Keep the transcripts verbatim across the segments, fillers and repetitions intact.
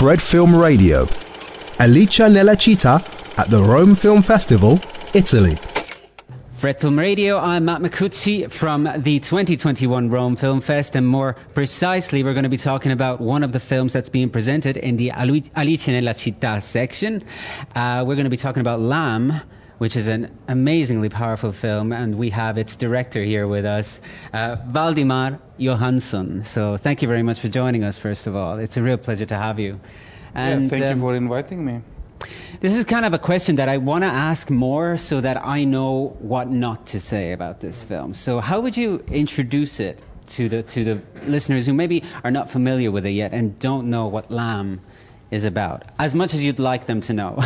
Fred Film Radio. Alice nella città at the Rome Film Festival, Italy. Fred Film Radio, I'm Matt Micucci from the twenty twenty-one Rome Film Fest, and more precisely we're going to be talking about one of the films that's being presented in the Alice nella città section. Uh, we're going to be talking about Lamb, which is an amazingly powerful film, and we have its director here with us, uh, Valdimar Johansson. So thank you very much for joining us, first of all. It's a real pleasure to have you. And, yeah, thank um, you for inviting me. This is kind of a question that I want to ask more so that I know what not to say about this film. So how would you introduce it to the to the listeners who maybe are not familiar with it yet and don't know what Lamb is about, as much as you'd like them to know?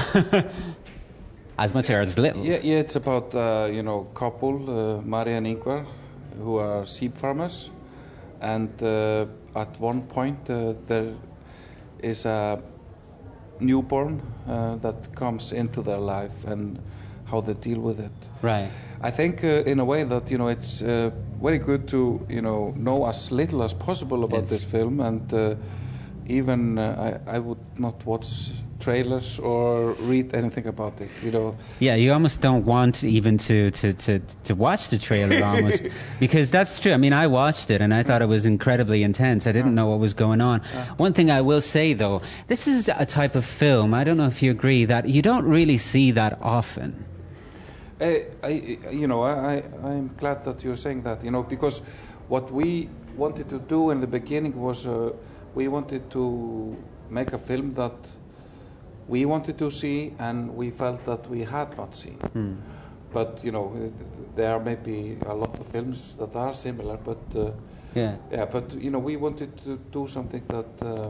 As much or as little? Yeah, yeah, it's about, uh, you know, couple, uh, Maria and Ingvar, who are sheep farmers. And uh, at one point uh, there is a newborn uh, that comes into their life and how they deal with it. Right. I think uh, in a way that, you know, it's uh, very good to, you know, know as little as possible about yes. this film, and uh, even uh, I, I would not watch trailers or read anything about it, you know. Yeah, you almost don't want even to, to, to, to watch the trailer almost, because that's true. I mean, I watched it and I thought it was incredibly intense. I didn't know what was going on. One thing I will say, though, this is a type of film, I don't know if you agree, that you don't really see that often. I, I, you know, I, I'm glad that you're saying that, you know, because what we wanted to do in the beginning was uh, we wanted to make a film that we wanted to see, and we felt that we had not seen. Mm. But, you know, there may be a lot of films that are similar, but uh, yeah, yeah. But you know, we wanted to do something that uh,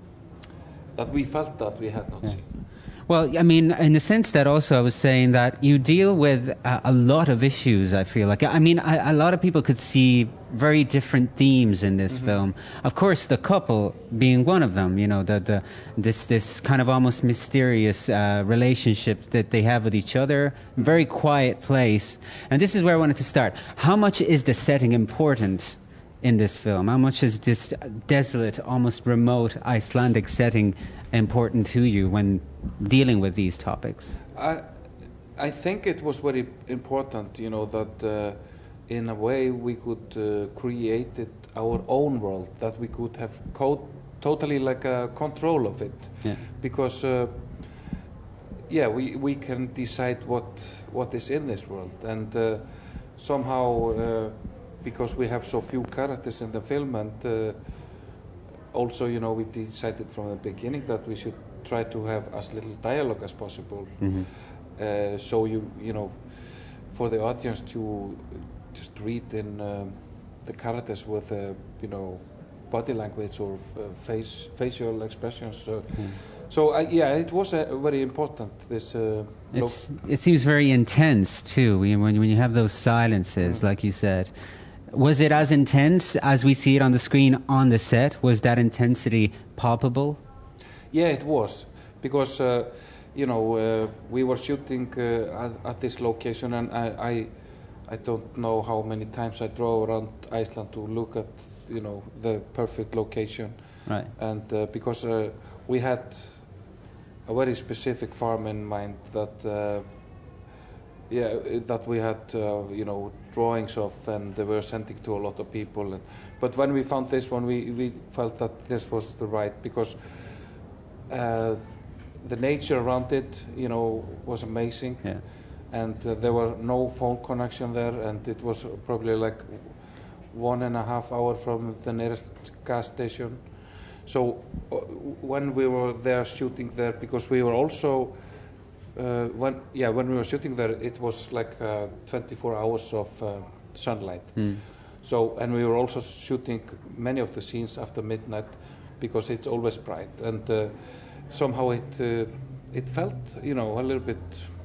that we felt that we had not yeah. seen. Well, I mean, in the sense that also I was saying that you deal with a, a lot of issues, I feel like. I mean, I, a lot of people could see very different themes in this mm-hmm. film. Of course, the couple being one of them, you know, the, the, this, this kind of almost mysterious uh, relationship that they have with each other, very quiet place. And this is where I wanted to start. How much is the setting important in this film? How much is this desolate, almost remote Icelandic setting important to you when dealing with these topics? I, I think it was very important, you know, that uh, in a way we could uh, create it our own world, that we could have co- totally like a control of it, yeah. because uh, yeah, we we can decide what what is in this world, and uh, somehow uh, because we have so few characters in the film, and uh, also, you know, we decided from the beginning that we should try to have as little dialogue as possible. Mm-hmm. Uh, so you you know, for the audience to just read in um, the characters with uh, you know, body language or uh, face facial expressions. Uh, mm. So uh, yeah, it was uh, very important. This uh, it's, it seems very intense too. When when you have those silences, mm. like you said. Was it as intense as we see it on the screen on the set? Was that intensity palpable? Yeah, it was, because uh, you know, uh, we were shooting uh, at, at this location, and I, I, I don't know how many times I drove around Iceland to look at, you know, the perfect location. Right. And uh, because uh, we had a very specific farm in mind that. Uh, Yeah, that we had, uh, you know, drawings of, and they were sending to a lot of people. And, but when we found this one, we, we felt that this was the right, because uh, the nature around it, you know, was amazing. Yeah. And uh, there were no phone connection there, and it was probably like one and a half hour from the nearest gas station. So uh, when we were there shooting there, because we were also. Uh, when yeah, when we were shooting there, it was like uh, twenty-four hours of uh, sunlight. Mm. So, and we were also shooting many of the scenes after midnight, because it's always bright, and uh, somehow it uh, it felt, you know, a little bit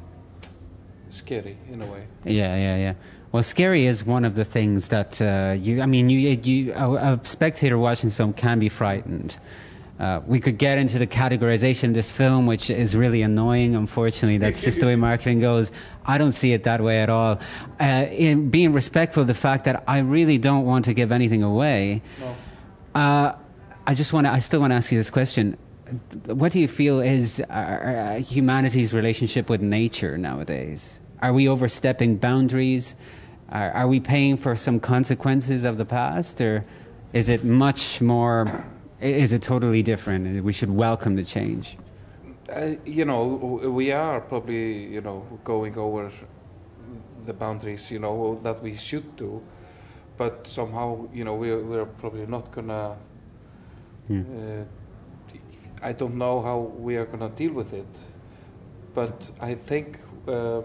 scary in a way. Yeah, yeah, yeah. Well, scary is one of the things that uh, you. I mean, you, you a, a spectator watching this film can be frightened. Uh, we could get into the categorization of this film, which is really annoying. Unfortunately, that's just the way marketing goes. I don't see it that way at all. Uh, in being respectful of the fact that I really don't want to give anything away, no. uh, I just want to. I still want to ask you this question: what do you feel is uh, humanity's relationship with nature nowadays? Are we overstepping boundaries? Are, are we paying for some consequences of the past, or is it much more? Is it totally different? We should welcome the change. Uh, you know, we are probably, you know, going over the boundaries, you know, that we should do, but somehow, you know, we're, we're probably not gonna, hmm. uh, I don't know how we are gonna deal with it, but I think... Uh,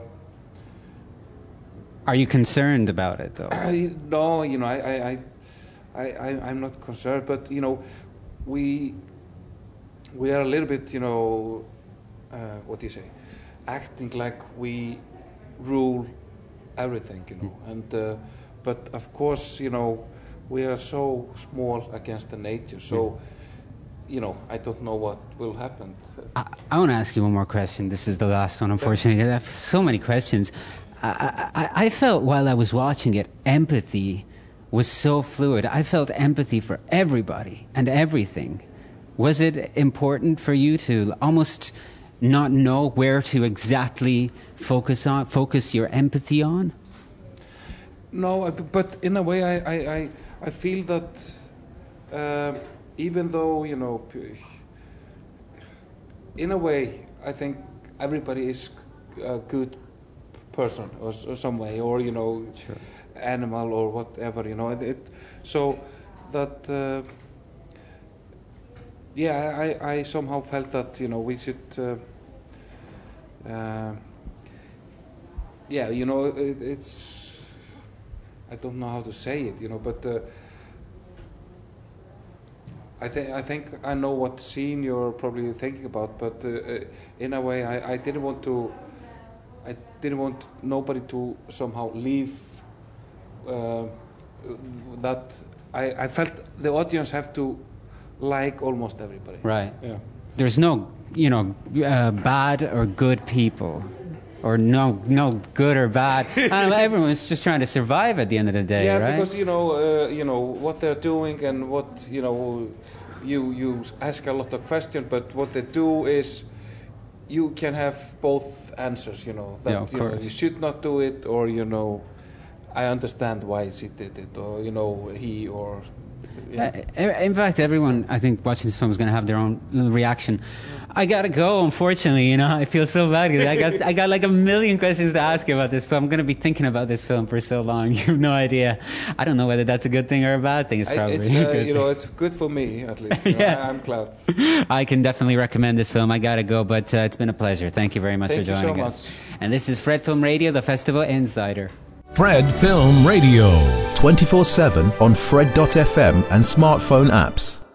are you concerned about it, though? I, no, you know, I, I, I, I, I'm not concerned, but, you know, we, we are a little bit, you know, uh, what do you say, acting like we rule everything, you know, and uh, but of course, you know, we are so small against the nature, so you know, I don't know what will happen. I, I want to ask you one more question. This is the last one, unfortunately. I have so many questions. I, I, I felt while I was watching it, empathy was so fluid. I felt empathy for everybody and everything. Was it important for you to almost not know where to exactly focus on, focus your empathy on? No, but in a way, I, I, I, I feel that uh, even though, you know, in a way, I think everybody is a good person or, or some way, or, you know, sure. animal or whatever, you know. It, it, so that, uh, yeah, I, I somehow felt that, you know, we should... Uh, Uh, yeah, you know, it, it's, I don't know how to say it, you know, but uh, I think I think I know what scene you're probably thinking about, but uh, in a way, I, I didn't want to, I didn't want nobody to somehow leave uh, that. I, I felt the audience have to like almost everybody. Right. Yeah. There's no, you know, uh, bad or good people, or no, no good or bad. I don't know, everyone's just trying to survive at the end of the day, yeah, right? Yeah, because you know, uh, you know what they're doing, and what you know, you you ask a lot of questions, but what they do is, you can have both answers. You know that yeah, of you, course. know, you should not do it, or you know, I understand why she did it, or you know, he or. Yeah. Uh, in fact, everyone, I think, watching this film is going to have their own little reaction. I gotta go, unfortunately. You know, I feel so bad because I got, I got like a million questions to ask you about this film. I'm going to be thinking about this film for so long. You have no idea. I don't know whether that's a good thing or a bad thing. It's probably it's, uh, you know, it's good for me at least. You know, yeah. I, I'm glad. I can definitely recommend this film. I gotta go, but uh, it's been a pleasure. Thank you very much Thank for joining you so us. Much. And this is Fred Film Radio, the Festival Insider. Fred Film Radio. twenty-four seven on Fred dot f m and smartphone apps.